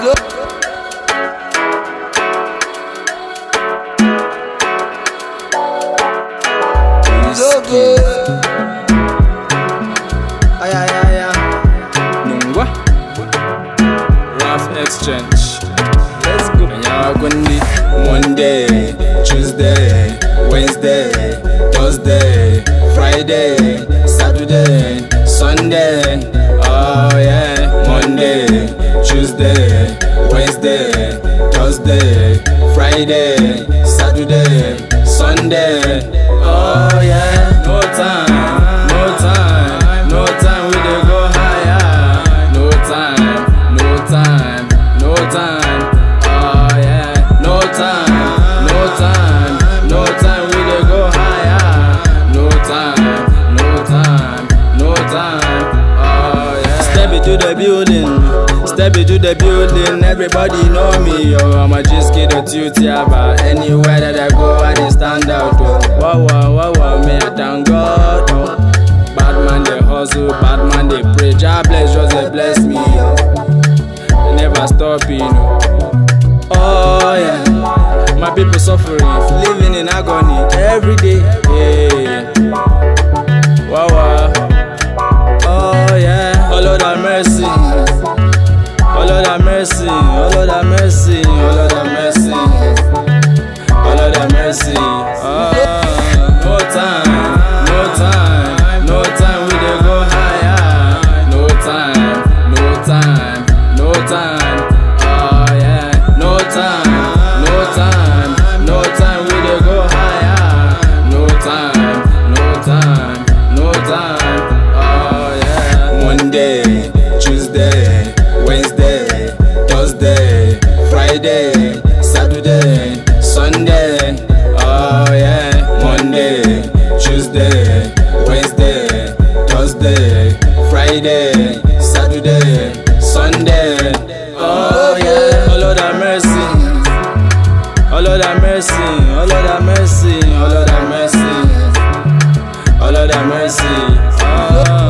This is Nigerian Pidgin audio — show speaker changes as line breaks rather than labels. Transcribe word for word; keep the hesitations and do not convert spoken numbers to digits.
So good. Ay, ay, ay, ay.
Nungwa Rough Exchange.
Let's go.
Nyagundi. Monday, Tuesday, Wednesday, Thursday, Friday, Saturday, Sunday. Oh yeah. Monday, Tuesday, Wednesday, Thursday, Friday, Saturday, Sunday. Oh yeah. No time, no time, no time. We dey go higher. No time, no time, no time. Oh yeah. No time, no time, no time. We dey go higher. No time, no time, no time. Oh yeah. Step into the building, step into the building. Everybody know me, yo. I'm a just kid of Tutiaba. Anywhere that I go, I dey stand out. Oh. Wow, wow, wow, wow. Me I thank God. Oh. Bad man they hustle, bad man they pray. Jah bless, just they bless me. Yo. They never stop, you know. Oh yeah. My people suffering, living in agony every day. Yeah. Wow, wow. Oh yeah. Oh Lord have mercy. Oh Lord have mercy. Oh Lord have mercy. Oh Lord have mercy. Oh Lord have mercy. Oh, no time, no time, no time. We dey go higher. No time, no time, no time. Oh yeah. No time, no time, no time. We dey go higher. No time, no time, no time. Oh yeah. Monday, Tuesday, Wednesday, Thursday, Friday, Saturday, Sunday. Oh yeah. Monday, Tuesday, Wednesday, Thursday, Friday, Saturday, Sunday. Oh yeah. Oh Lord have mercy. Oh Lord have mercy. Oh Lord have mercy. Oh Lord have mercy. Oh Lord have mercy. Oh.